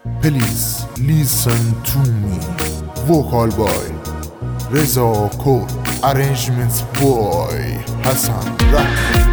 Please listen to me. Vocal boy Reza Kod. Arrangements boy Hassan Rap.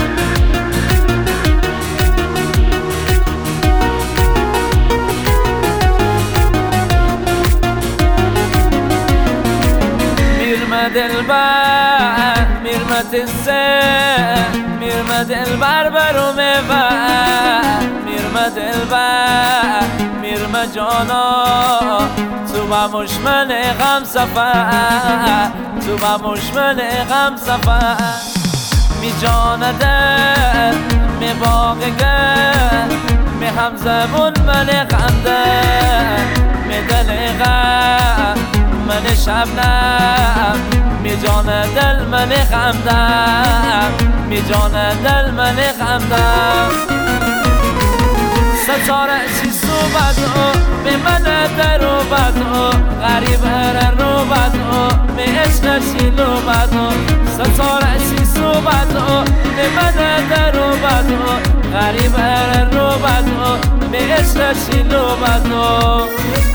دلبر میرمت السه میرمت البر برو میبر میرمت البر میرم جانا تو با مشمن غم سفر تو با مشمن غم سفر می جان دل می باقگر می هم زبون من غمدر می دل غم من شبنم می جان دل من غمدم می جان دل من غمدم ستاره چی صوبتو به من در و بدو غریب رو بدو به عشق چی لو بدو ستاره چی صوبتو به من در و بدو غریب رو بدو به عشق چی لو بدو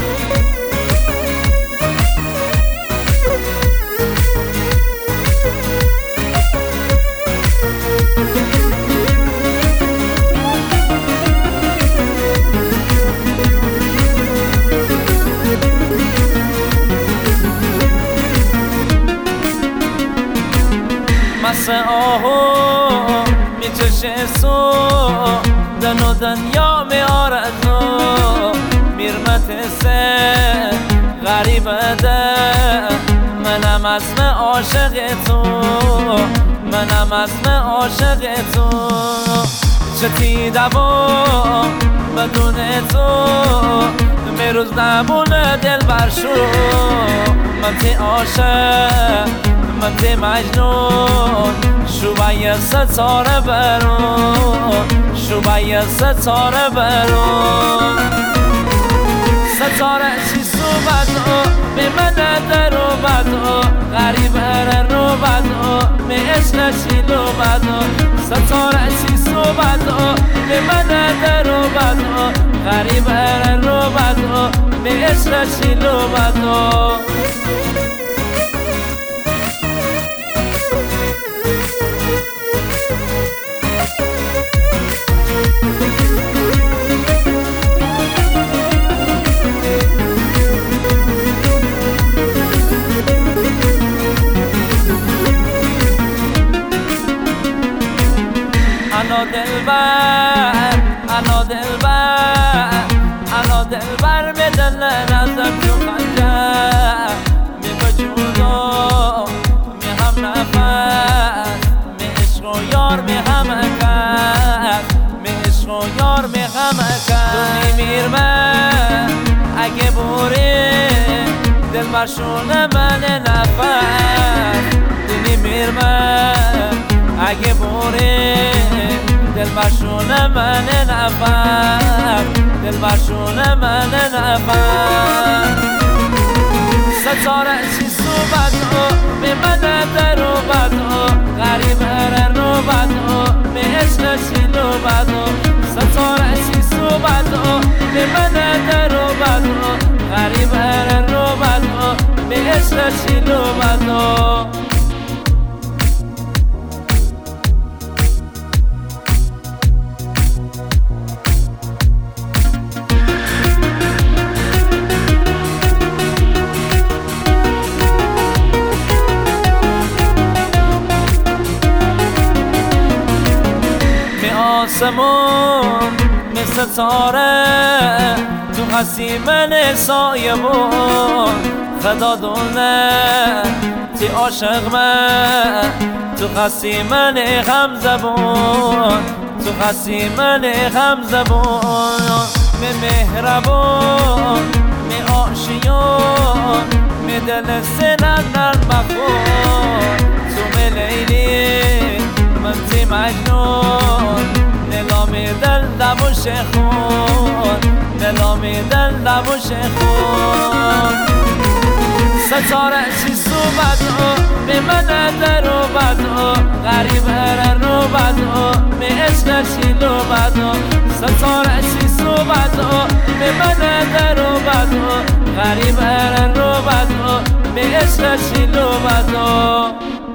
مس آهو میچشه سو دن و دنیا می آرزو میرمت سه غریب ده منم اسم عاشق تو منم اسم عاشق تو چتی دوام بدون تو میروز نمونه دل برشو من تی عاشق من تی مجنون شوبای ستاره برون شوبای ستاره برون ستاره چی صوبتو به من در و بدو غریب رو بدو به عشق چی لو بدو ستاره چی صوبتو به من در و بدو غریب رو بدو به عشق چی لو بدو انا دلبر انا دلبر انا دلبر می دل نزم تو خنجر می بجودو می هم نفس می عشق و یار می هم اکس می عشق و یار می هم اکس تو میمیرم اگه بوری دل برشونه من نفس تو میمیرم اگه بوری دل برشونه من نفر دل برشونه من نفر ستاره چی صوبتو به من در و بدو غریب رو بدو به عشق چی لو بدو ستاره چی صوبتو به من در و بدو غریب رو بدو به عشق چی لو بدو آسمون مثل ستاره تو هستی من سایبون خدا دونه تی عاشق من تو هستی من غم زبون تو هستی من غم زبون می مهربون می آشیون می دل سنن نرمخون تو می لیلی من تی مجنون نلامی دل دبوش خون نلامی دل دبوش خون ستاره چی صوبتو به من در و بدو غریب رو بدو به عشق چی لو بدو ستاره چی صوبتو به من در بدو غریب رو بدو به عشقشی رو بدو